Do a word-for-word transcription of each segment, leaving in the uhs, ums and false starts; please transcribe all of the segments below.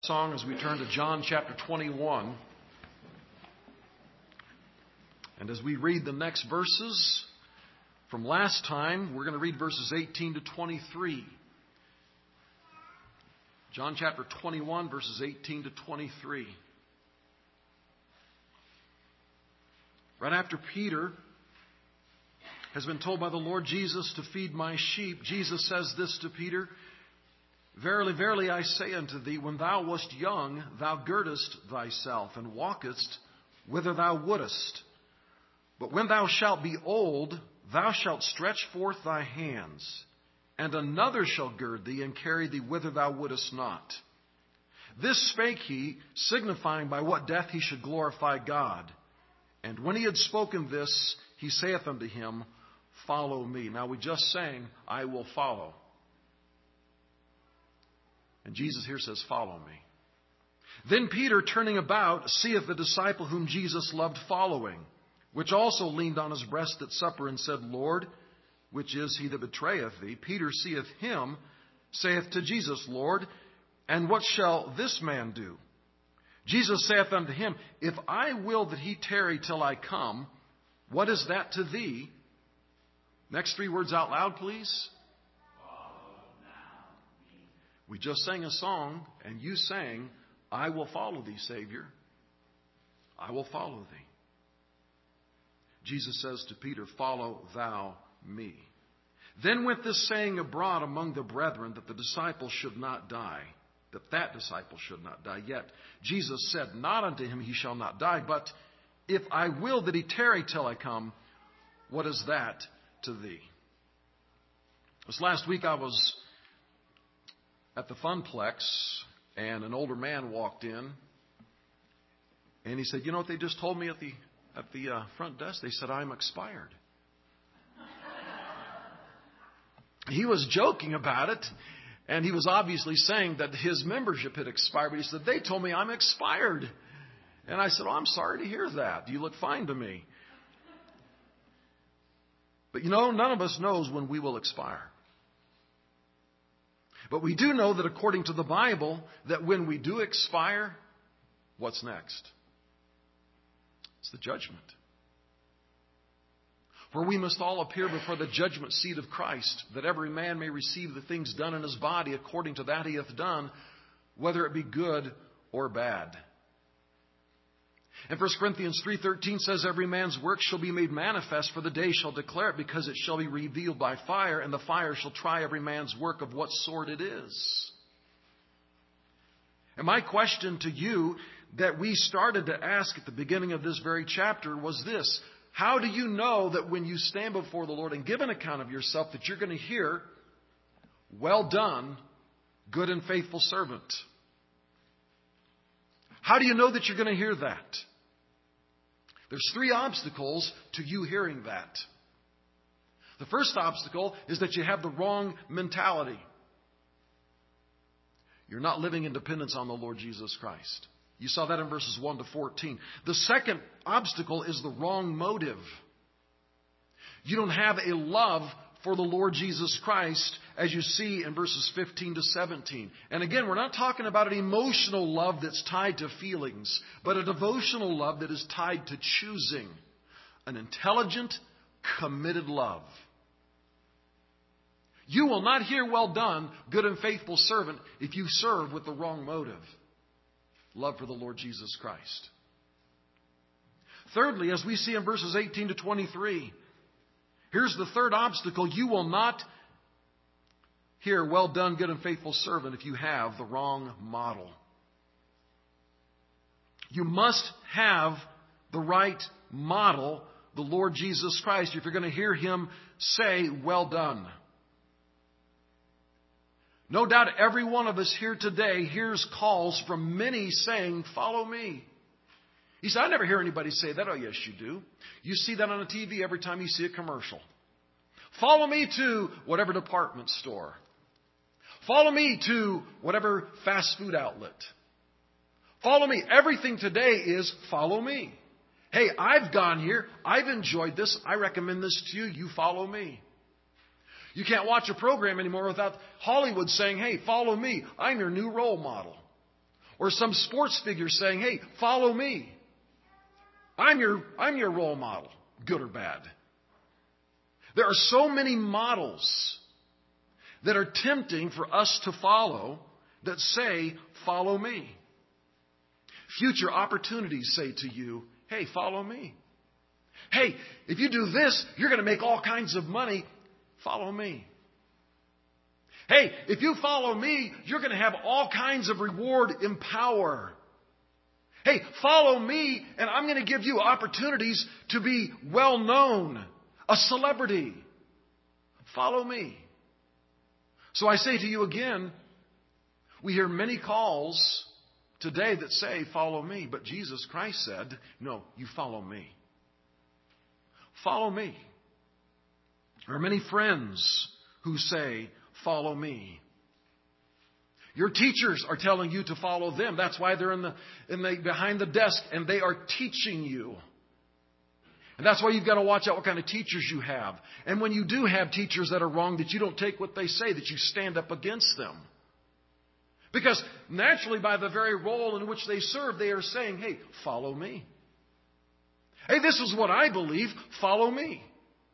Song as we turn to John chapter twenty-one. And as we read the next verses from last time, we're going to read verses eighteen to twenty-three. John chapter twenty-one, verses eighteen to twenty-three. Right after Peter has been told by the Lord Jesus to feed my sheep, Jesus says this to Peter: Verily, verily, I say unto thee, when thou wast young, thou girdest thyself, and walkest whither thou wouldest. But when thou shalt be old, thou shalt stretch forth thy hands, and another shall gird thee, and carry thee whither thou wouldest not. This spake he, signifying by what death he should glorify God. And when he had spoken this, he saith unto him, Follow me. Now we just sang, I will follow. And Jesus here says, Follow me. Then Peter, turning about, seeth the disciple whom Jesus loved following, which also leaned on his breast at supper, and said, Lord, which is he that betrayeth thee? Peter seeth him, saith to Jesus, Lord, and what shall this man do? Jesus saith unto him, If I will that he tarry till I come, what is that to thee? Next three words out loud, please. We just sang a song, and you sang, I will follow thee, Savior. I will follow thee. Jesus says to Peter, Follow thou me. Then went this saying abroad among the brethren, that the disciple should not die, that that disciple should not die. Yet Jesus said not unto him, He shall not die, but if I will that he tarry till I come, what is that to thee? This last week I was at the Funplex, and an older man walked in, and he said, You know what they just told me at the at the uh, front desk? They said, I'm expired. He was joking about it, and he was obviously saying that his membership had expired, but he said, They told me I'm expired. And I said, Oh, I'm sorry to hear that. You look fine to me. But you know, none of us knows when we will expire. But we do know that according to the Bible, that when we do expire, what's next? It's the judgment. For we must all appear before the judgment seat of Christ, that every man may receive the things done in his body according to that he hath done, whether it be good or bad. And First Corinthians three thirteen says, Every man's work shall be made manifest, for the day shall declare it, because it shall be revealed by fire, and the fire shall try every man's work of what sort it is. And my question to you that we started to ask at the beginning of this very chapter was this: how do you know that when you stand before the Lord and give an account of yourself that you're going to hear, Well done, good and faithful servant? How do you know that you're going to hear that? There's three obstacles to you hearing that. The first obstacle is that you have the wrong mentality. You're not living in dependence on the Lord Jesus Christ. You saw that in verses one to fourteen. The second obstacle is the wrong motive. You don't have a love for the Lord Jesus Christ, as you see in verses fifteen to seventeen. And again, we're not talking about an emotional love that's tied to feelings, but a devotional love that is tied to choosing an intelligent, committed love. You will not hear, Well done, good and faithful servant, if you serve with the wrong motive. Love for the Lord Jesus Christ. Thirdly, as we see in verses eighteen to twenty-three, here's the third obstacle. You will not hear, Well done, good and faithful servant, if you have the wrong model. You must have the right model, the Lord Jesus Christ, if you're going to hear Him say, Well done. No doubt every one of us here today hears calls from many saying, Follow me. He said, I never hear anybody say that. Oh, yes, you do. You see that on the T V every time you see a commercial. Follow me to whatever department store. Follow me to whatever fast food outlet. Follow me. Everything today is follow me. Hey, I've gone here. I've enjoyed this. I recommend this to you. You follow me. You can't watch a program anymore without Hollywood saying, Hey, follow me. I'm your new role model. Or some sports figure saying, hey, follow me. I'm your, I'm your role model, good or bad. There are so many models that are tempting for us to follow that say, follow me. Future opportunities say to you, hey, follow me. Hey, if you do this, you're going to make all kinds of money. Follow me. Hey, if you follow me, you're going to have all kinds of reward and power. Hey, follow me, and I'm going to give you opportunities to be well known, a celebrity. Follow me. So I say to you again, we hear many calls today that say, follow me. But Jesus Christ said, no, you follow me. Follow me. There are many friends who say, follow me. Your teachers are telling you to follow them. That's why they're in the, in the behind the desk and they are teaching you. And that's why you've got to watch out what kind of teachers you have. And when you do have teachers that are wrong, that you don't take what they say, that you stand up against them. Because naturally, by the very role in which they serve, they are saying, hey, follow me. Hey, this is what I believe. Follow me.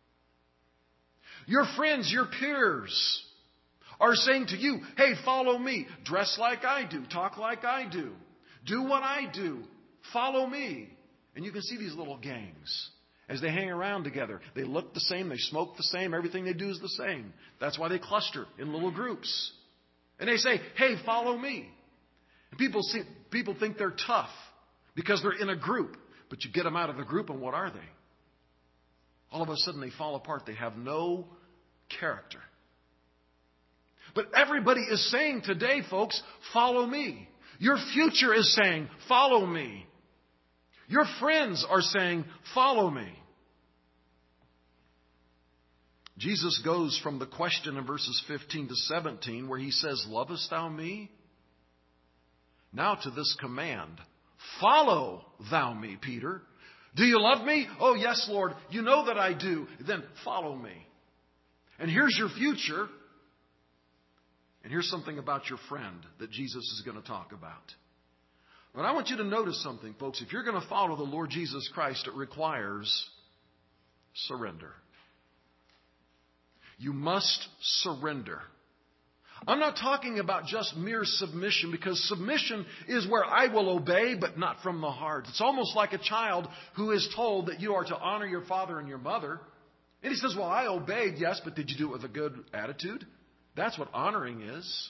Your friends, your peers are saying to you, hey, follow me. Dress like I do. Talk like I do. Do what I do. Follow me. And you can see these little gangs as they hang around together. They look the same. They smoke the same. Everything they do is the same. That's why they cluster in little groups. And they say, hey, follow me. And people see, people think they're tough because they're in a group. But you get them out of the group and what are they? All of a sudden they fall apart. They have no character. But everybody is saying today, folks, follow me. Your future is saying, follow me. Your friends are saying, follow me. Jesus goes from the question in verses fifteen to seventeen where he says, lovest thou me? Now to this command, follow thou me, Peter. Do you love me? Oh, yes, Lord. You know that I do. Then follow me. And here's your future. And here's something about your friend that Jesus is going to talk about. But I want you to notice something, folks. If you're going to follow the Lord Jesus Christ, it requires surrender. You must surrender. I'm not talking about just mere submission, because submission is where I will obey, but not from the heart. It's almost like a child who is told that you are to honor your father and your mother. And he says, well, I obeyed, yes, but did you do it with a good attitude? That's what honoring is.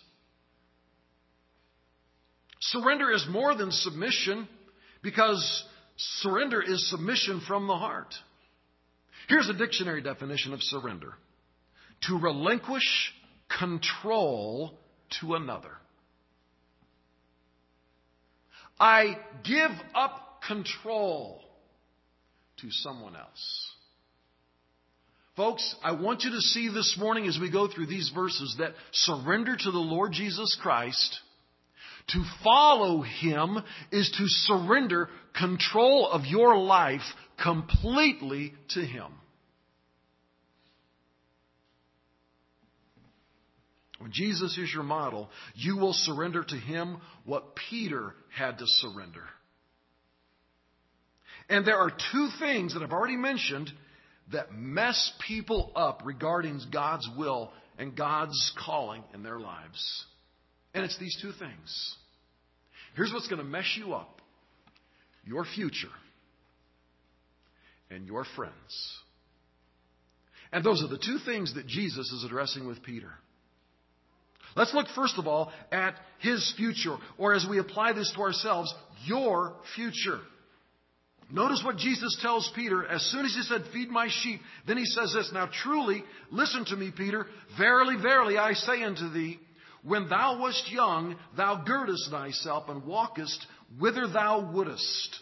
Surrender is more than submission, because surrender is submission from the heart. Here's a dictionary definition of surrender. To relinquish control to another. I give up control to someone else. Folks, I want you to see this morning as we go through these verses that surrender to the Lord Jesus Christ, to follow Him, is to surrender control of your life completely to Him. When Jesus is your model, you will surrender to Him what Peter had to surrender. And there are two things that I've already mentioned that mess people up regarding God's will and God's calling in their lives. And it's these two things. Here's what's going to mess you up. Your future and your friends. And those are the two things that Jesus is addressing with Peter. Let's look first of all at his future, or as we apply this to ourselves, your future. Notice what Jesus tells Peter as soon as he said, feed my sheep. Then he says this, now truly, listen to me, Peter. Verily, verily, I say unto thee, when thou wast young, thou girdest thyself and walkest whither thou wouldest.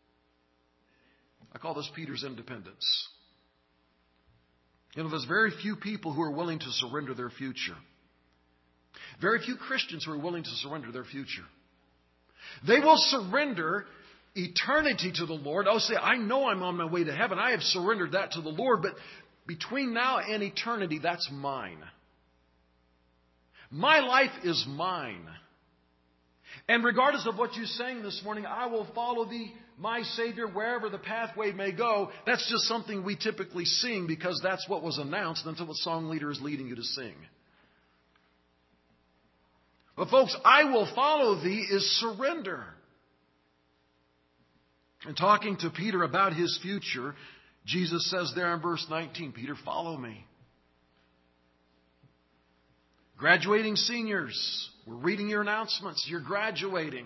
I call this Peter's independence. You know, there's very few people who are willing to surrender their future. Very few Christians who are willing to surrender their future. They will surrender eternity to the Lord. I'll say, I know I'm on my way to heaven. I have surrendered that to the Lord. But between now and eternity, that's mine. My life is mine. And regardless of what you sang this morning, I will follow thee, my Savior, wherever the pathway may go. That's just something we typically sing because that's what was announced. That's what the song leader is leading you to sing. But folks, I will follow thee is surrender. And talking to Peter about his future, Jesus says there in verse nineteen, Peter, follow me. Graduating seniors, we're reading your announcements. You're graduating.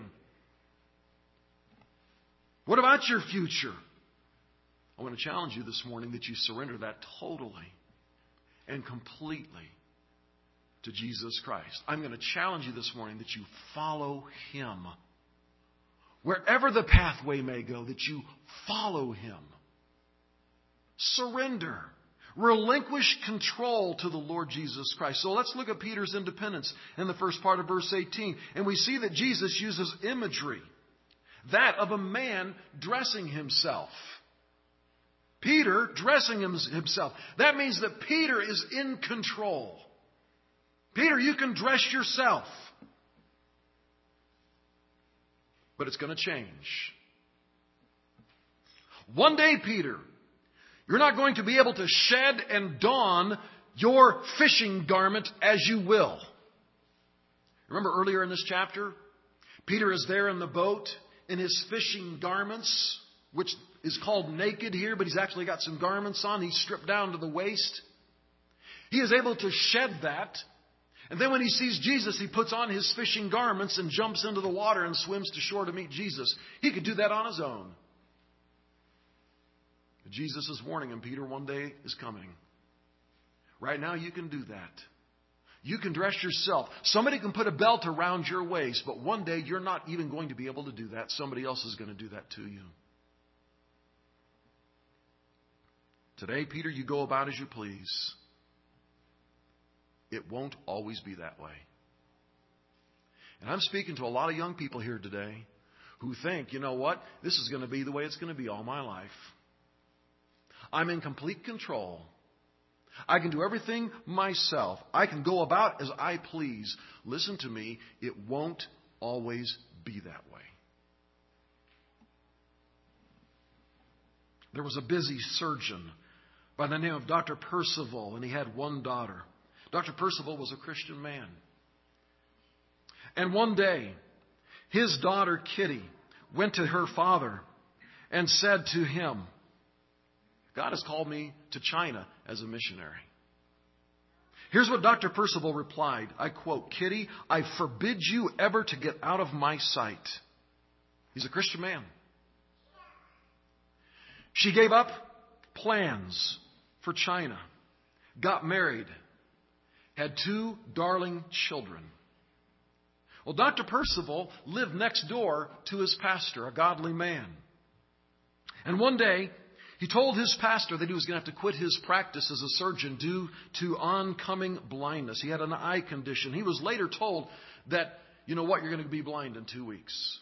What about your future? I want to challenge you this morning that you surrender that totally and completely to Jesus Christ. I'm going to challenge you this morning that you follow Him. Wherever the pathway may go, that you follow Him. Surrender. Relinquish control to the Lord Jesus Christ. So let's look at Peter's independence in the first part of verse eighteen. And we see that Jesus uses imagery. That of a man dressing himself. Peter dressing himself. That means that Peter is in control. Peter, you can dress yourself. But it's going to change. One day, Peter, you're not going to be able to shed and don your fishing garment as you will. Remember earlier in this chapter, Peter is there in the boat in his fishing garments, which is called naked here, but he's actually got some garments on. He's stripped down to the waist. He is able to shed that. And then when he sees Jesus, he puts on his fishing garments and jumps into the water and swims to shore to meet Jesus. He could do that on his own. But Jesus is warning him, Peter, one day is coming. Right now you can do that. You can dress yourself. Somebody can put a belt around your waist, but one day you're not even going to be able to do that. Somebody else is going to do that to you. Today, Peter, you go about as you please. It won't always be that way. And I'm speaking to a lot of young people here today who think, you know what, this is going to be the way it's going to be all my life. I'm in complete control. I can do everything myself. I can go about as I please. Listen to me, it won't always be that way. There was a busy surgeon by the name of Doctor Percival, and he had one daughter. Doctor Percival was a Christian man. And one day, his daughter Kitty went to her father and said to him, God has called me to China as a missionary. Here's what Doctor Percival replied. I quote, Kitty, I forbid you ever to get out of my sight. He's a Christian man. She gave up plans for China, got married, had two darling children. Well, Doctor Percival lived next door to his pastor, a godly man. And one day, he told his pastor that he was going to have to quit his practice as a surgeon due to oncoming blindness. He had an eye condition. He was later told that, you know what, you're going to be blind in two weeks.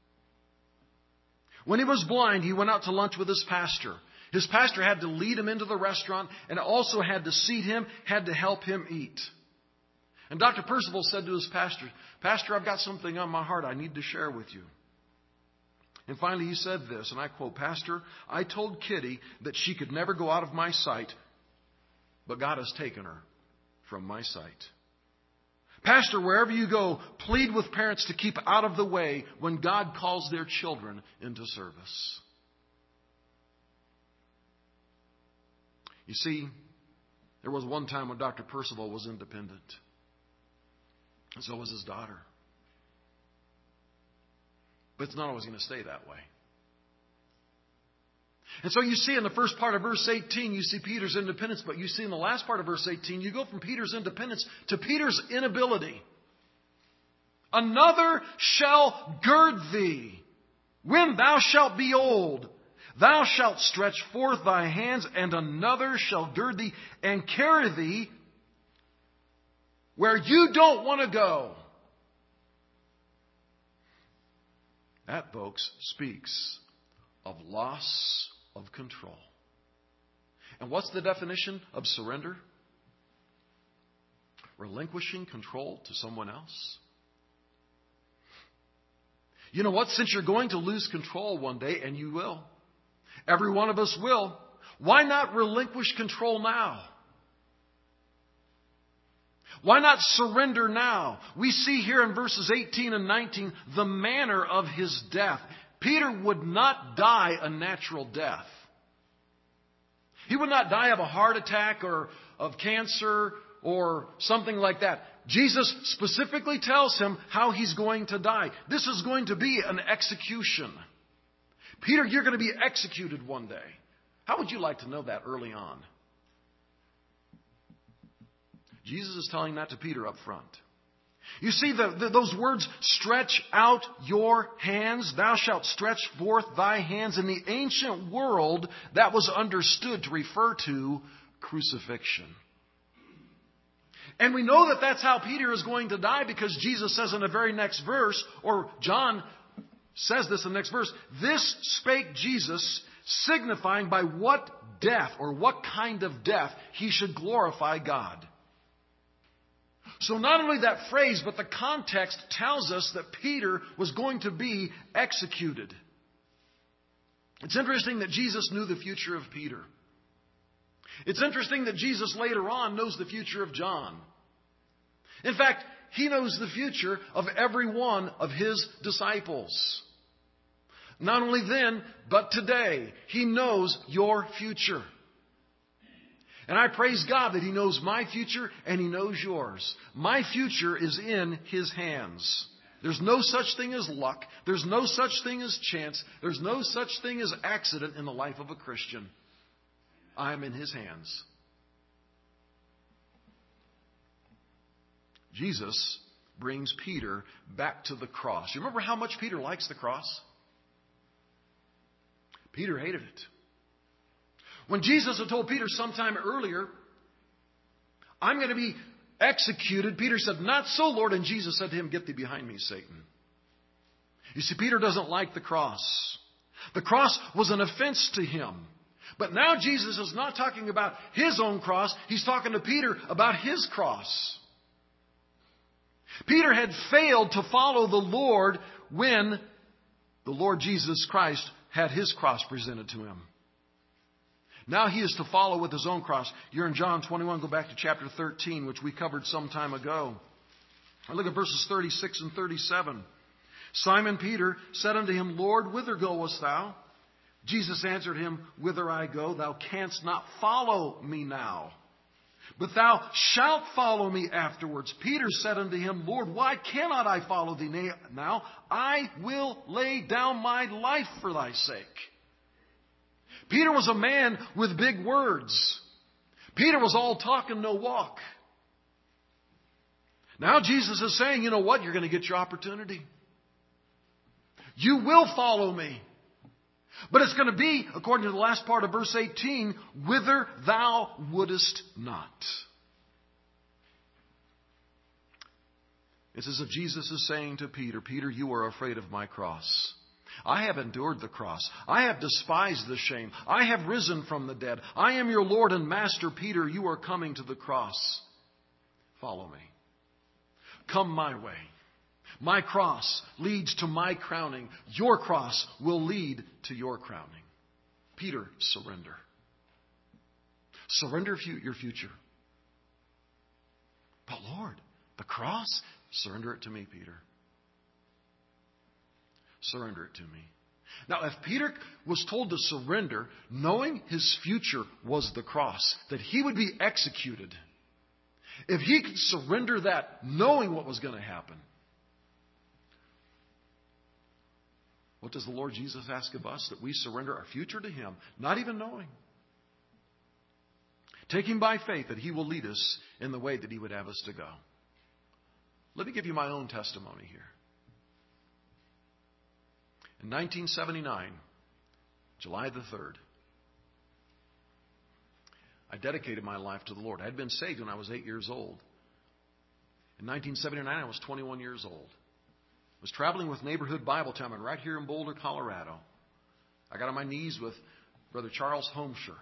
When he was blind, he went out to lunch with his pastor. His pastor had to lead him into the restaurant and also had to seat him, had to help him eat. And Doctor Percival said to his pastor, Pastor, I've got something on my heart I need to share with you. And finally he said this, and I quote, Pastor, I told Kitty that she could never go out of my sight, but God has taken her from my sight. Pastor, wherever you go, plead with parents to keep out of the way when God calls their children into service. You see, there was one time when Doctor Percival was independent. And so was his daughter. But it's not always going to stay that way. And so you see in the first part of verse eighteen, you see Peter's independence. But you see in the last part of verse eighteen, you go from Peter's independence to Peter's inability. Another shall gird thee when thou shalt be old. Thou shalt stretch forth thy hands, and another shall gird thee and carry thee where you don't want to go. That, folks, speaks of loss of control. And what's the definition of surrender? Relinquishing control to someone else. You know what? Since you're going to lose control one day, and you will, every one of us will, why not relinquish control now? Why not surrender now? We see here in verses eighteen and nineteen the manner of his death. Peter would not die a natural death. He would not die of a heart attack or of cancer or something like that. Jesus specifically tells him how he's going to die. This is going to be an execution. Peter, you're going to be executed one day. How would you like to know that early on? Jesus is telling that to Peter up front. You see, the, the, those words, stretch out your hands, thou shalt stretch forth thy hands. In the ancient world, that was understood to refer to crucifixion. And we know that that's how Peter is going to die because Jesus says in the very next verse, or John says this in the next verse, this spake Jesus, signifying by what death or what kind of death he should glorify God. So not only that phrase, but the context tells us that Peter was going to be executed. It's interesting that Jesus knew the future of Peter. It's interesting that Jesus later on knows the future of John. In fact, he knows the future of every one of his disciples. Not only then, but today, he knows your future. And I praise God that he knows my future and he knows yours. My future is in his hands. There's no such thing as luck. There's no such thing as chance. There's no such thing as accident in the life of a Christian. I am in his hands. Jesus brings Peter back to the cross. You remember how much Peter likes the cross? Peter hated it. When Jesus had told Peter sometime earlier, I'm going to be executed, Peter said, not so, Lord. And Jesus said to him, get thee behind me, Satan. You see, Peter doesn't like the cross. The cross was an offense to him. But now Jesus is not talking about his own cross. He's talking to Peter about his cross. Peter had failed to follow the Lord when the Lord Jesus Christ had his cross presented to him. Now he is to follow with his own cross. You're in John twenty-one. Go back to chapter thirteen, which we covered some time ago. And look at verses thirty-six and thirty-seven. Simon Peter said unto him, Lord, whither goest thou? Jesus answered him, whither I go, thou canst not follow me now, but thou shalt follow me afterwards. Peter said unto him, Lord, why cannot I follow thee now? I will lay down my life for thy sake. Peter was a man with big words. Peter was all talk and no walk. Now Jesus is saying, you know what? You're going to get your opportunity. You will follow me. But it's going to be, according to the last part of verse eighteen, whither thou wouldest not. It's as if Jesus is saying to Peter, Peter, you are afraid of my cross. I have endured the cross. I have despised the shame. I have risen from the dead. I am your Lord and Master. Peter, you are coming to the cross. Follow me. Come my way. My cross leads to my crowning. Your cross will lead to your crowning. Peter, surrender. Surrender your future. But Lord, the cross? Surrender it to me, Peter. Surrender it to me. Now, if Peter was told to surrender, knowing his future was the cross, that he would be executed, if he could surrender that, knowing what was going to happen, what does the Lord Jesus ask of us? That we surrender our future to him, not even knowing. Taking by faith that he will lead us in the way that he would have us to go. Let me give you my own testimony here. In nineteen seventy-nine, July the third, I dedicated my life to the Lord. I had been saved when I was eight years old. In nineteen seventy-nine, I was twenty-one years old. I was traveling with Neighborhood Bible Time right here in Boulder, Colorado. I got on my knees with Brother Charles Homsher.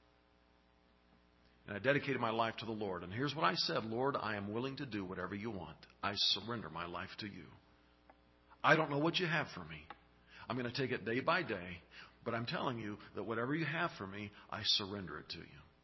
And I dedicated my life to the Lord. And here's what I said, Lord, I am willing to do whatever you want. I surrender my life to you. I don't know what you have for me. I'm going to take it day by day. But I'm telling you that whatever you have for me, I surrender it to you.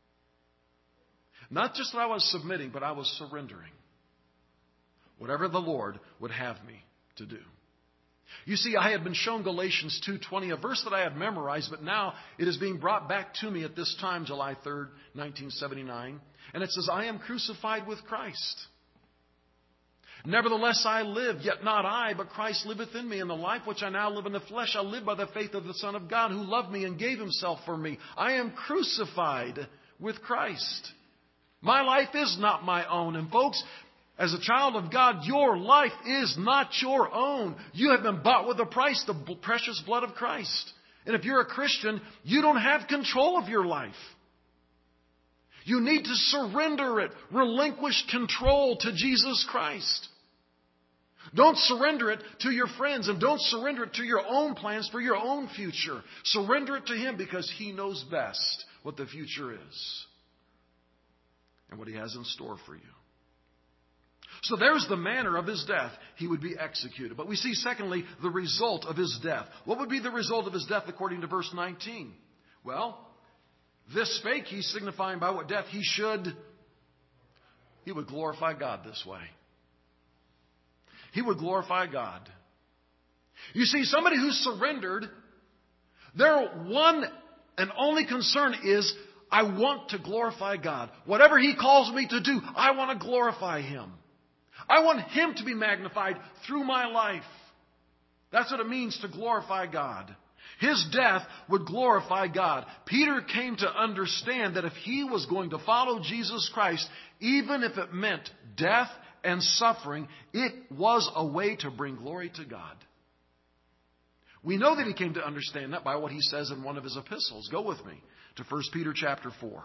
Not just that I was submitting, but I was surrendering. Whatever the Lord would have me to do. You see, I had been shown Galatians two twenty, a verse that I had memorized, but now it is being brought back to me at this time, July third, nineteen seventy-nine. And it says, I am crucified with Christ. Nevertheless I live, yet not I, but Christ liveth in me. And the life which I now live in the flesh, I live by the faith of the Son of God, who loved me and gave himself for me. I am crucified with Christ. My life is not my own. And folks, as a child of God, your life is not your own. You have been bought with a price, the precious blood of Christ. And if you're a Christian, you don't have control of your life. You need to surrender it. Relinquish control to Jesus Christ. Don't surrender it to your friends, and don't surrender it to your own plans for your own future. Surrender it to Him because He knows best what the future is and what He has in store for you. So there's the manner of His death. He would be executed. But we see, secondly, the result of His death. What would be the result of His death according to verse nineteen? Well, this spake He, signifying by what death He should. He would glorify God this way. He would glorify God. You see, somebody who's surrendered, their one and only concern is, I want to glorify God. Whatever He calls me to do, I want to glorify Him. I want Him to be magnified through my life. That's what it means to glorify God. His death would glorify God. Peter came to understand that if he was going to follow Jesus Christ, even if it meant death and suffering, it was a way to bring glory to God. We know that he came to understand that by what he says in one of his epistles. Go with me to First Peter chapter four.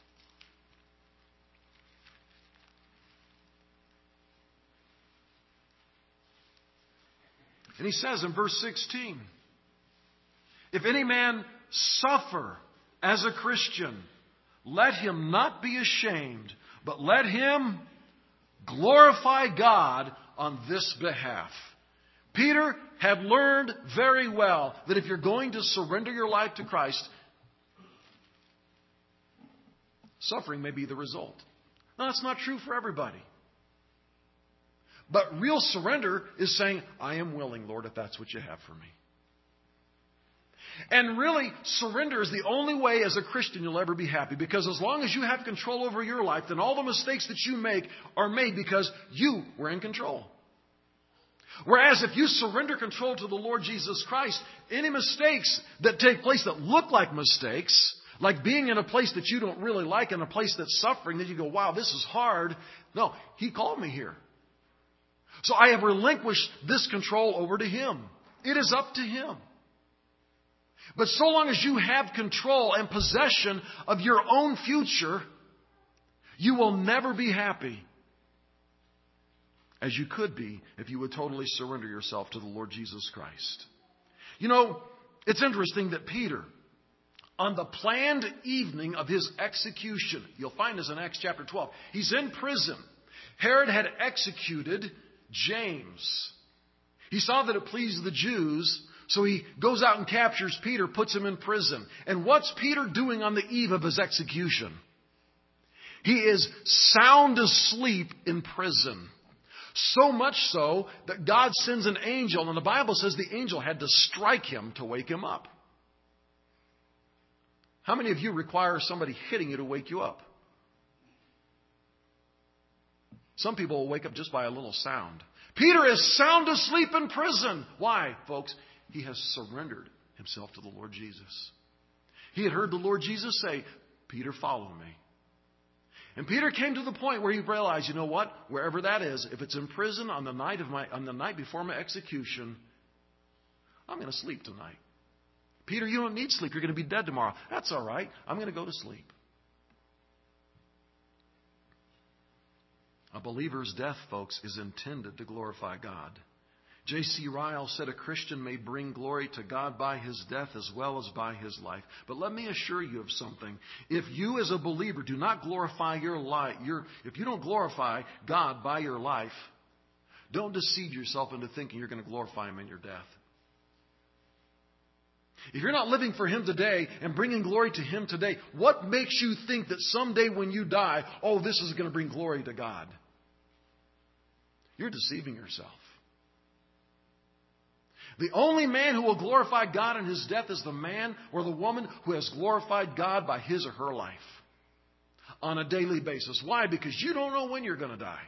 And he says in verse sixteen, if any man suffer as a Christian, let him not be ashamed, but let him glorify God on this behalf. Peter had learned very well that if you're going to surrender your life to Christ, suffering may be the result. Now, that's not true for everybody. But real surrender is saying, I am willing, Lord, if that's what you have for me. And really, surrender is the only way as a Christian you'll ever be happy. Because as long as you have control over your life, then all the mistakes that you make are made because you were in control. Whereas if you surrender control to the Lord Jesus Christ, any mistakes that take place that look like mistakes, like being in a place that you don't really like, in a place that's suffering, that you go, wow, this is hard. No, He called me here. So I have relinquished this control over to Him. It is up to Him. But so long as you have control and possession of your own future, you will never be happy as you could be if you would totally surrender yourself to the Lord Jesus Christ. You know, it's interesting that Peter, on the planned evening of his execution, you'll find this in Acts chapter twelve, he's in prison. Herod had executed James. He saw that it pleased the Jews, so he goes out and captures Peter, puts him in prison. And what's Peter doing on the eve of his execution? He is sound asleep in prison. So much so that God sends an angel, and the Bible says the angel had to strike him to wake him up. How many of you require somebody hitting you to wake you up? Some people will wake up just by a little sound. Peter is sound asleep in prison. Why, folks? He has surrendered himself to the Lord Jesus. He had heard the Lord Jesus say, Peter, follow me. And Peter came to the point where he realized, you know what? Wherever that is, if it's in prison on the night of my on the night before my execution, I'm going to sleep tonight. Peter, you don't need sleep. You're going to be dead tomorrow. That's all right. I'm going to go to sleep. A believer's death, folks, is intended to glorify God. J C Ryle said a Christian may bring glory to God by his death as well as by his life. But let me assure you of something. If you as a believer do not glorify your life, your, if you don't glorify God by your life, Don't deceive yourself into thinking you're going to glorify Him in your death. If you're not living for Him today and bringing glory to Him today, what makes you think that someday when you die, oh, this is going to bring glory to God? You're deceiving yourself. The only man who will glorify God in his death is the man or the woman who has glorified God by his or her life on a daily basis. Why? Because you don't know when you're going to die.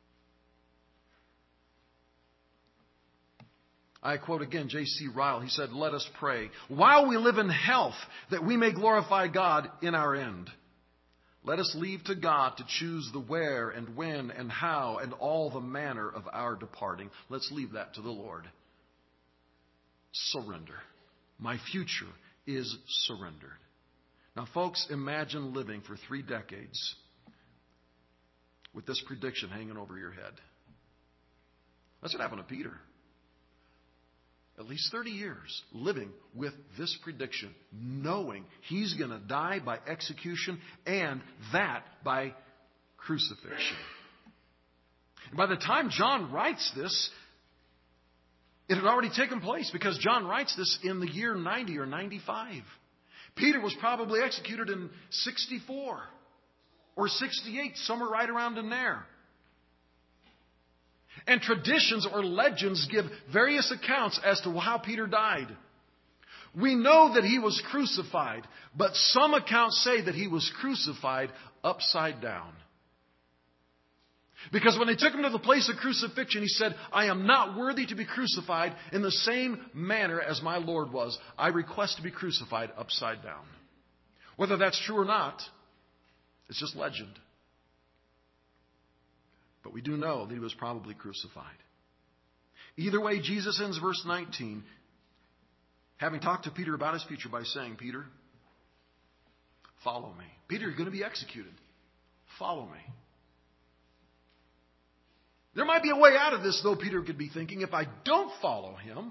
I quote again J C Ryle. He said, "Let us pray while we live in health that we may glorify God in our end. Let us leave to God to choose the where and when and how and all the manner of our departing." Let's leave that to the Lord. Surrender. My future is surrendered. Now, folks, imagine living for three decades with this prediction hanging over your head. That's what happened to Peter. At least thirty years living with this prediction, knowing he's going to die by execution and that by crucifixion. And by the time John writes this, it had already taken place because John writes this in the year ninety or ninety-five. Peter was probably executed in sixty-four or sixty-eight, somewhere right around in there. And traditions or legends give various accounts as to how Peter died. We know that he was crucified, but some accounts say that he was crucified upside down. Because when they took him to the place of crucifixion, he said, "I am not worthy to be crucified in the same manner as my Lord was. I request to be crucified upside down." Whether that's true or not, it's just legend. But we do know that he was probably crucified. Either way, Jesus ends verse nineteen, having talked to Peter about his future by saying, "Peter, follow me." Peter, you're going to be executed. Follow me. There might be a way out of this, though, Peter could be thinking, if I don't follow him.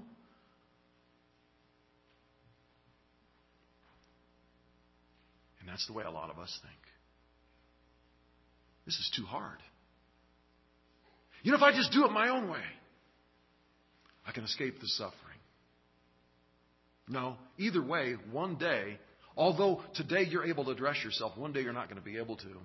And that's the way a lot of us think. This is too hard. You know, if I just do it my own way, I can escape the suffering. No, either way, one day, although today you're able to dress yourself, one day you're not going to be able to.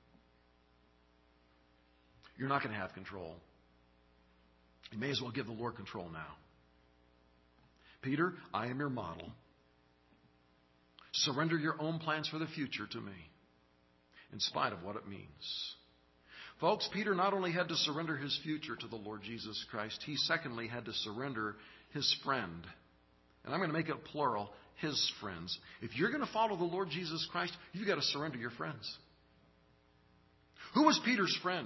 You're not going to have control. You may as well give the Lord control now. Peter, I am your model. Surrender your own plans for the future to me, in spite of what it means. Folks, Peter not only had to surrender his future to the Lord Jesus Christ, he secondly had to surrender his friend. And I'm going to make it plural, his friends. If you're going to follow the Lord Jesus Christ, you've got to surrender your friends. Who was Peter's friend?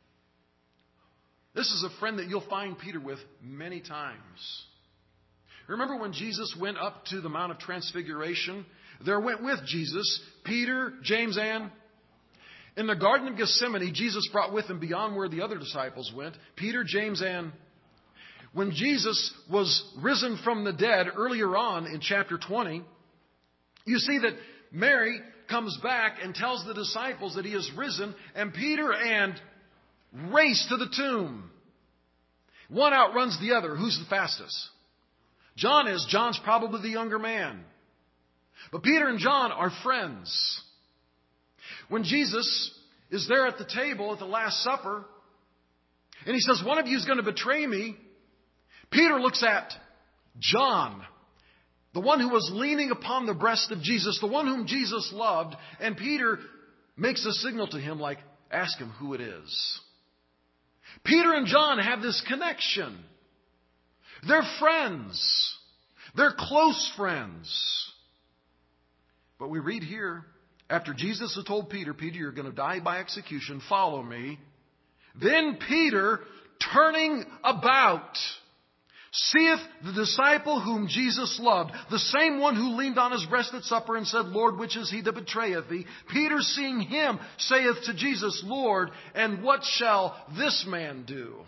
This is a friend that you'll find Peter with many times. Remember when Jesus went up to the Mount of Transfiguration? There went with Jesus Peter, James, and in the Garden of Gethsemane, Jesus brought with him beyond where the other disciples went, Peter, James, and when Jesus was risen from the dead earlier on in chapter twenty, you see that Mary comes back and tells the disciples that he is risen, and Peter and race to the tomb. One outruns the other. Who's the fastest? John is. John's probably the younger man. But Peter and John are friends. When Jesus is there at the table at the Last Supper, and he says, "One of you is going to betray me," Peter looks at John, the one who was leaning upon the breast of Jesus, the one whom Jesus loved, and Peter makes a signal to him like, "Ask him who it is." Peter and John have this connection. They're friends. They're close friends. But we read here, after Jesus had told Peter, "Peter, you're going to die by execution. Follow me." Then Peter, turning about, seeth the disciple whom Jesus loved, the same one who leaned on his breast at supper and said, "Lord, which is he that betrayeth thee?" Peter, seeing him, saith to Jesus, "Lord, and what shall this man do?"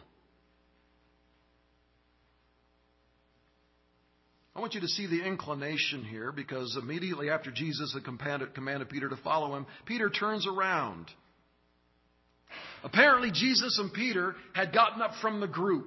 I want you to see the inclination here, because immediately after Jesus had commanded, commanded Peter to follow him, Peter turns around. Apparently, Jesus and Peter had gotten up from the group.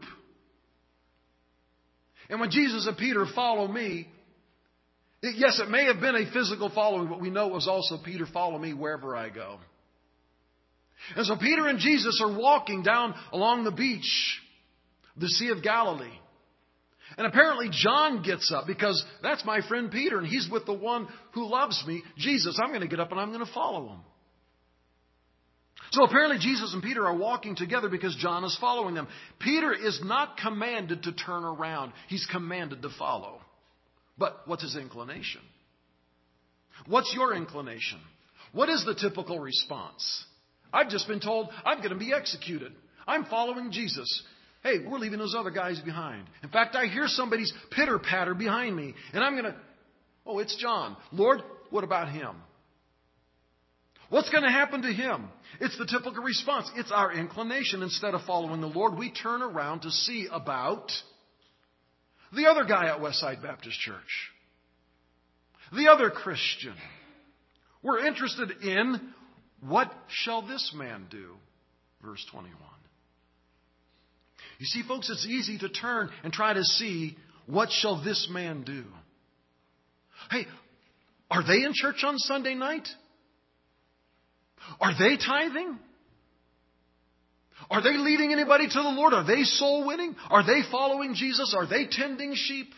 And when Jesus and Peter follow me, it, yes, it may have been a physical following, but we know it was also Peter, follow me wherever I go. And so Peter and Jesus are walking down along the beach, the Sea of Galilee. And apparently John gets up because that's my friend Peter, and he's with the one who loves me, Jesus. I'm going to get up and I'm going to follow him. So apparently Jesus and Peter are walking together because John is following them. Peter is not commanded to turn around. He's commanded to follow. But what's his inclination? What's your inclination? What is the typical response? I've just been told I'm going to be executed. I'm following Jesus. Hey, we're leaving those other guys behind. In fact, I hear somebody's pitter-patter behind me. And I'm going to, oh, it's John. Lord, what about him? What's going to happen to him? It's the typical response. It's our inclination. Instead of following the Lord, we turn around to see about the other guy at Westside Baptist Church. The other Christian. We're interested in what shall this man do? Verse twenty-one. You see, folks, it's easy to turn and try to see what shall this man do. Hey, are they in church on Sunday night? Are they tithing? Are they leading anybody to the Lord? Are they soul winning? Are they following Jesus? Are they tending sheep?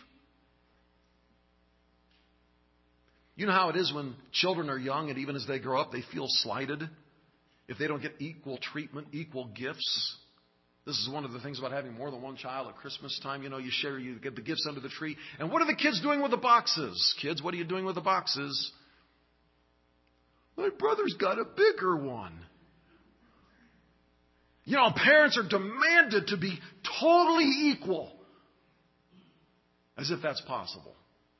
You know how it is when children are young and even as they grow up, they feel slighted if they don't get equal treatment, equal gifts. This is one of the things about having more than one child at Christmas time. You know, you share, you get the gifts under the tree. And what are the kids doing with the boxes? Kids, what are you doing with the boxes? My brother's got a bigger one. You know, parents are demanded to be totally equal. As if that's possible.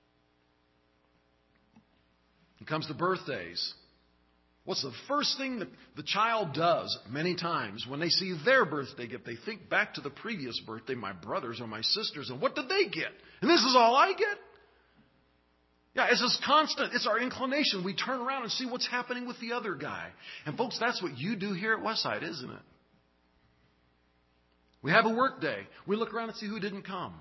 It comes to birthdays. What's the first thing that the child does many times when they see their birthday gift? They think back to the previous birthday, my brother's or my sister's, and what did they get? And this is all I get? Yeah, it's this constant. It's our inclination. We turn around and see what's happening with the other guy. And folks, that's what you do here at Westside, isn't it? We have a work day. We look around and see who didn't come.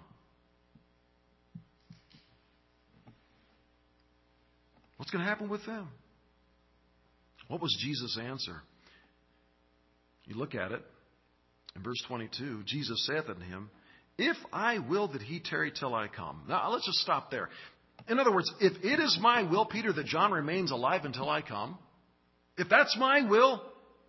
What's going to happen with them? What was Jesus' answer? You look at it in verse twenty-two. Jesus saith unto him, if I will that he tarry till I come. Now, let's just stop there. In other words, if it is my will, Peter, that John remains alive until I come, if that's my will,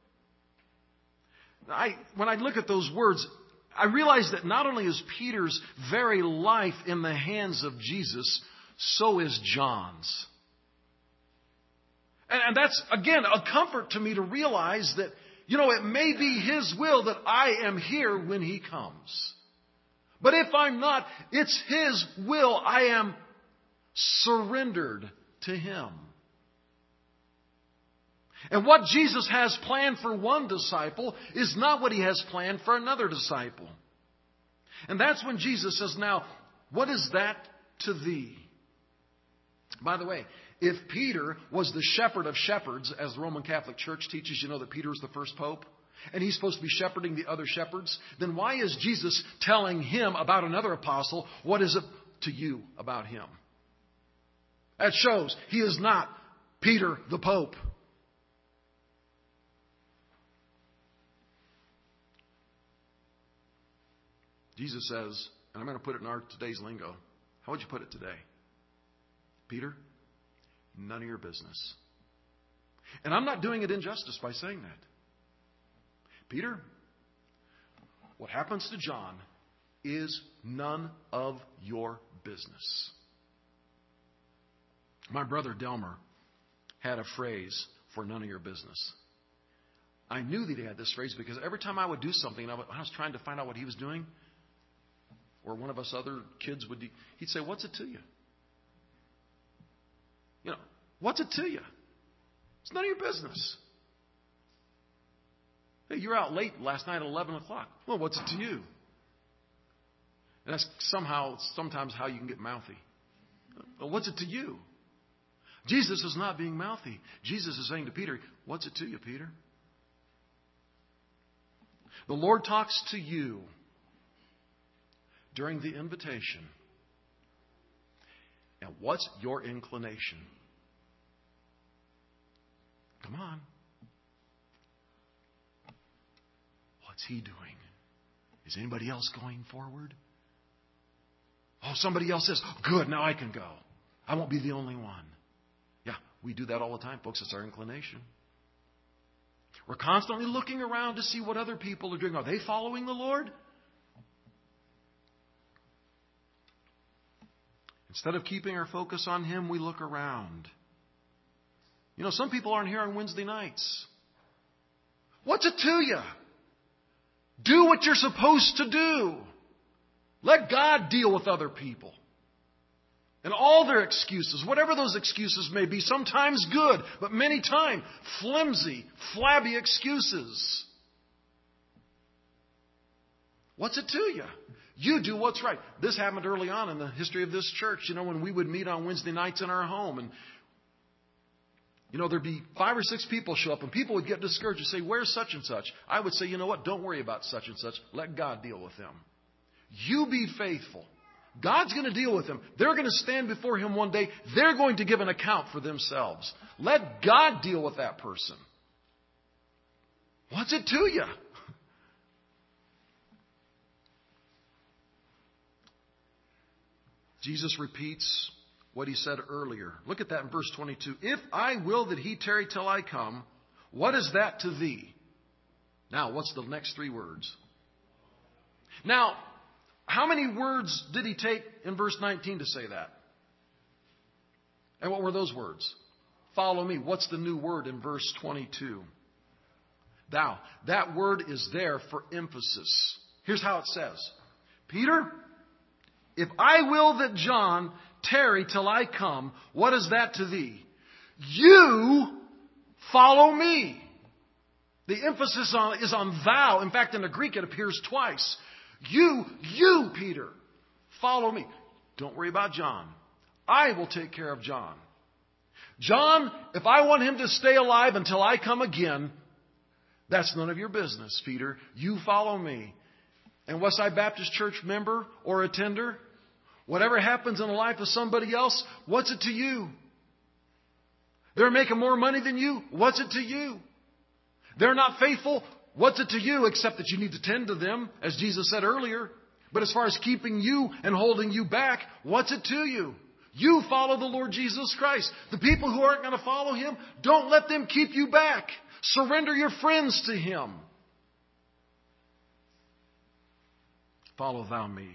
I, when I look at those words, I realize that not only is Peter's very life in the hands of Jesus, so is John's. And, and that's, again, a comfort to me to realize that, you know, it may be his will that I am here when he comes. But if I'm not, it's his will. I am surrendered to him. And what Jesus has planned for one disciple is not what he has planned for another disciple. And that's when Jesus says, now, what is that to thee? By the way, if Peter was the shepherd of shepherds, as the Roman Catholic Church teaches, you know that Peter is the first pope, and he's supposed to be shepherding the other shepherds, then why is Jesus telling him about another apostle? What is it to you about him? That shows he is not Peter the Pope. Jesus says, and I'm going to put it in our today's lingo. How would you put it today? Peter, none of your business. And I'm not doing it injustice by saying that. Peter, what happens to John is none of your business. My brother Delmer had a phrase for none of your business. I knew that he had this phrase because every time I would do something, and I was trying to find out what he was doing, or one of us other kids would, he'd say, what's it to you? You know, what's it to you? It's none of your business. Hey, you're out late last night at eleven o'clock. Well, what's it to you? And that's somehow, sometimes how you can get mouthy. Well, what's it to you? Jesus is not being mouthy. Jesus is saying to Peter, what's it to you, Peter? The Lord talks to you during the invitation. And what's your inclination? Come on. What's He doing? Is anybody else going forward? Oh, somebody else says, good, now I can go. I won't be the only one. Yeah, we do that all the time, folks. It's our inclination. We're constantly looking around to see what other people are doing. Are they following the Lord? Instead of keeping our focus on Him, we look around. You know, some people aren't here on Wednesday nights. What's it to you? Do what you're supposed to do. Let God deal with other people. And all their excuses, whatever those excuses may be, sometimes good, but many times flimsy, flabby excuses. What's it to you? You do what's right. This happened early on in the history of this church. You know, when we would meet on Wednesday nights in our home, and you know, there'd be five or six people show up, and people would get discouraged and say, where's such and such? I would say, you know what? Don't worry about such and such. Let God deal with them. You be faithful. God's going to deal with them. They're going to stand before Him one day. They're going to give an account for themselves. Let God deal with that person. What's it to you? Jesus repeats what He said earlier. Look at that in verse twenty-two. If I will that He tarry till I come, what is that to thee? Now, what's the next three words? Now, how many words did He take in verse nineteen to say that? And what were those words? Follow me. What's the new word in verse twenty-two? Thou. That word is there for emphasis. Here's how it says. Peter, if I will that John tarry till I come, what is that to thee? You follow me. The emphasis on, is on thou. In fact, in the Greek it appears twice. You, you, Peter, follow me. Don't worry about John. I will take care of John. John, if I want him to stay alive until I come again, that's none of your business, Peter. You follow me. And Westside Baptist Church member or attender, whatever happens in the life of somebody else, what's it to you? They're making more money than you. What's it to you? They're not faithful. What's it to you except that you need to tend to them, as Jesus said earlier. But as far as keeping you and holding you back, what's it to you? You follow the Lord Jesus Christ. The people who aren't going to follow Him, don't let them keep you back. Surrender your friends to Him. Follow thou me.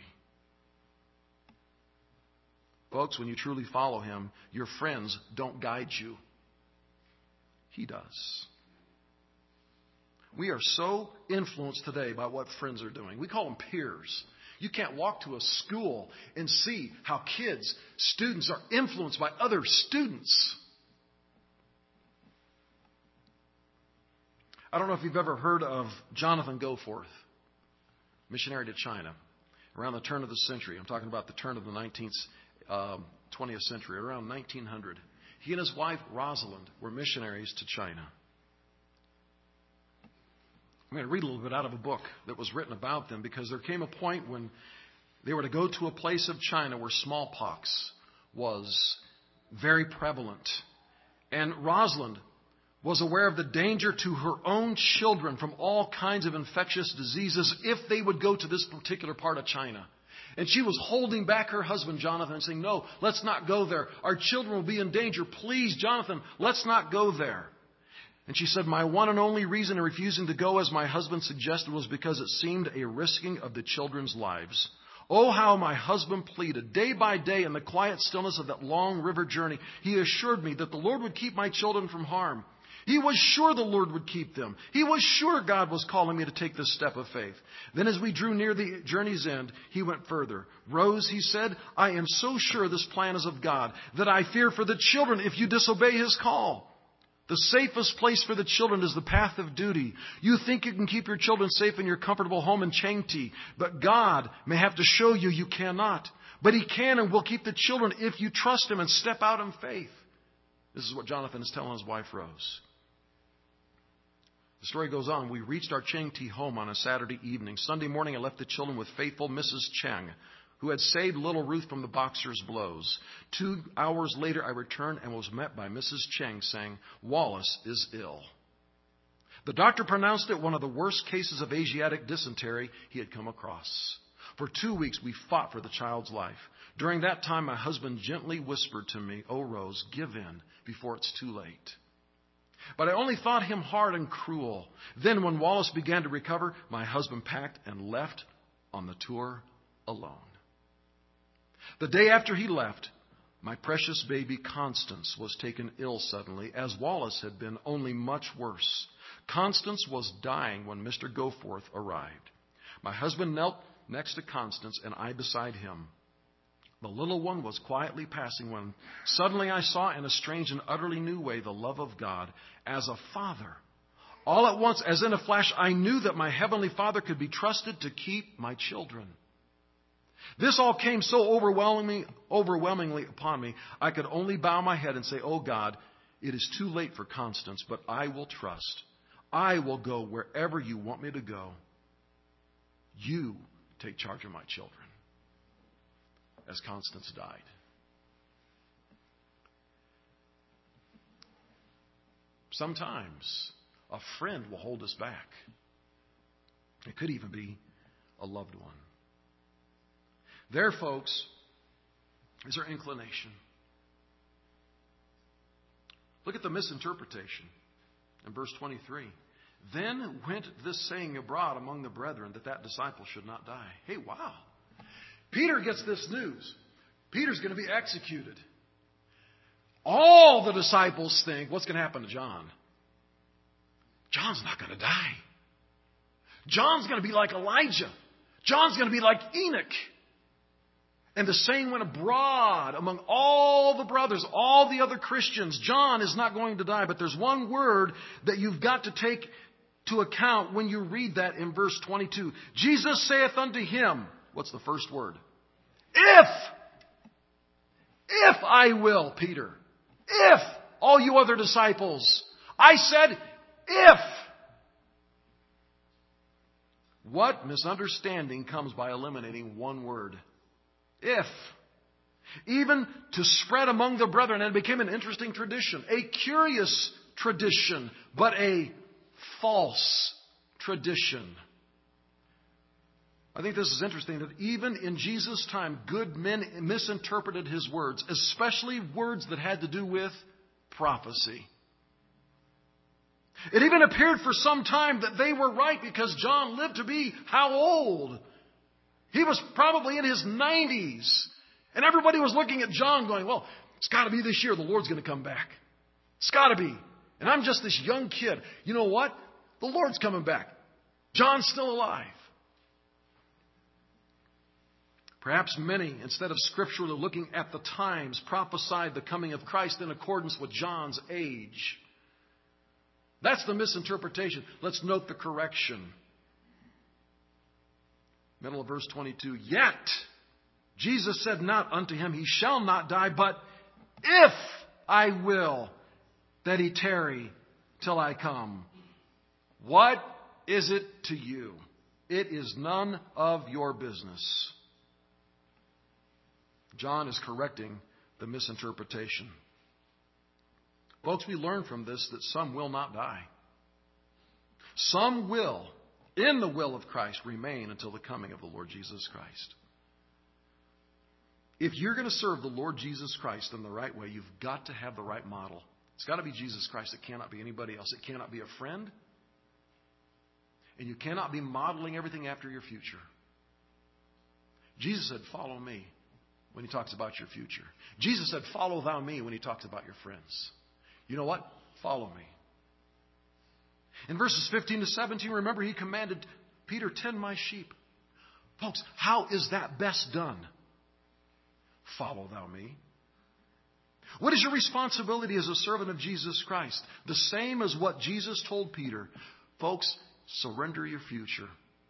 Folks, when you truly follow Him, your friends don't guide you. He does. We are so influenced today by what friends are doing. We call them peers. You can't walk to a school and see how kids, students are influenced by other students. I don't know if you've ever heard of Jonathan Goforth, missionary to China, around the turn of the century. I'm talking about the turn of the nineteenth, um, twentieth century, around nineteen hundred. He and his wife, Rosalind, were missionaries to China. I'm going to read a little bit out of a book that was written about them, because there came a point when they were to go to a place of China where smallpox was very prevalent. And Rosalind was aware of the danger to her own children from all kinds of infectious diseases if they would go to this particular part of China. And she was holding back her husband, Jonathan, and saying, no, let's not go there. Our children will be in danger. Please, Jonathan, let's not go there. And she said, my one and only reason in refusing to go as my husband suggested was because it seemed a risking of the children's lives. Oh, how my husband pleaded. Day by day in the quiet stillness of that long river journey, he assured me that the Lord would keep my children from harm. He was sure the Lord would keep them. He was sure God was calling me to take this step of faith. Then as we drew near the journey's end, he went further. Rose, he said, I am so sure this plan is of God that I fear for the children if you disobey His call. The safest place for the children is the path of duty. You think you can keep your children safe in your comfortable home in Chengti, but God may have to show you you cannot. But He can and will keep the children if you trust Him and step out in faith. This is what Jonathan is telling his wife, Rose. The story goes on. We reached our Cheng Ti home on a Saturday evening. Sunday morning, I left the children with faithful Missus Cheng, who had saved little Ruth from the boxer's blows. Two hours later, I returned and was met by Missus Cheng saying, Wallace is ill. The doctor pronounced it one of the worst cases of Asiatic dysentery he had come across. For two weeks, we fought for the child's life. During that time, my husband gently whispered to me, "Oh, Rose, give in before it's too late." But I only thought him hard and cruel. Then when Wallace began to recover, my husband packed and left on the tour alone. The day after he left, my precious baby Constance was taken ill suddenly, as Wallace had been, only much worse. Constance was dying when Mister Goforth arrived. My husband knelt next to Constance and I beside him. The little one was quietly passing when suddenly I saw in a strange and utterly new way the love of God as a father. All at once, as in a flash, I knew that my heavenly Father could be trusted to keep my children. This all came so overwhelmingly, overwhelmingly upon me, I could only bow my head and say, "Oh God, it is too late for Constance, but I will trust. I will go wherever you want me to go. You take charge of my children." As Constance died. Sometimes a friend will hold us back. It could even be a loved one. There, folks, is our inclination. Look at the misinterpretation in verse twenty-three. Then went this saying abroad among the brethren that that disciple should not die. Hey, wow. Peter gets this news. Peter's going to be executed. All the disciples think, what's going to happen to John? John's not going to die. John's going to be like Elijah. John's going to be like Enoch. And the saying went abroad among all the brothers, all the other Christians. John is not going to die. But there's one word that you've got to take to account when you read that in verse twenty-two. Jesus saith unto him, what's the first word? If, if I will, Peter, if, all you other disciples, I said, if. What misunderstanding comes by eliminating one word? If. Even to spread among the brethren, and it became an interesting tradition, a curious tradition, but a false tradition. I think this is interesting that even in Jesus' time, good men misinterpreted his words, especially words that had to do with prophecy. It even appeared for some time that they were right because John lived to be how old? He was probably in his nineties. And everybody was looking at John going, well, it's got to be this year the Lord's going to come back. It's got to be. And I'm just this young kid. You know what? The Lord's coming back. John's still alive. Perhaps many, instead of scripturally looking at the times, prophesied the coming of Christ in accordance with John's age. That's the misinterpretation. Let's note the correction. Middle of verse twenty-two. Yet, Jesus said not unto him, he shall not die, but if I will that he tarry till I come. What is it to you? It is none of your business. John is correcting the misinterpretation. Folks, we learn from this that some will not die. Some will, in the will of Christ, remain until the coming of the Lord Jesus Christ. If you're going to serve the Lord Jesus Christ in the right way, you've got to have the right model. It's got to be Jesus Christ. It cannot be anybody else. It cannot be a friend. And you cannot be modeling everything after your future. Jesus said, follow me, when he talks about your future. Jesus said, follow thou me, when he talks about your friends. You know what? Follow me. In verses fifteen to seventeen, remember, he commanded Peter, tend my sheep. Folks, how is that best done? Follow thou me. What is your responsibility as a servant of Jesus Christ? The same as what Jesus told Peter. Folks, surrender your future.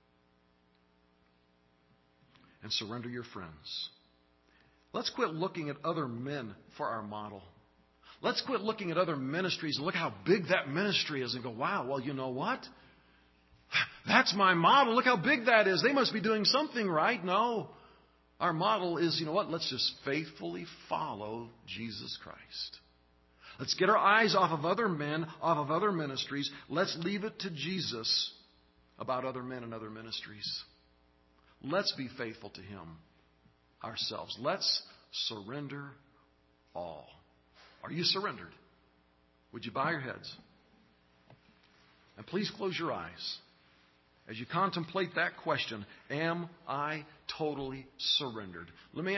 And surrender your friends. Let's quit looking at other men for our model. Let's quit looking at other ministries and look how big that ministry is and go, wow, well, you know what? That's my model. Look how big that is. They must be doing something right. No. Our model is, you know what? Let's just faithfully follow Jesus Christ. Let's get our eyes off of other men, off of other ministries. Let's leave it to Jesus about other men and other ministries. Let's be faithful to Him ourselves. Let's surrender all. Are you surrendered? Would you bow your heads? And please close your eyes as you contemplate that question. Am I totally surrendered? Let me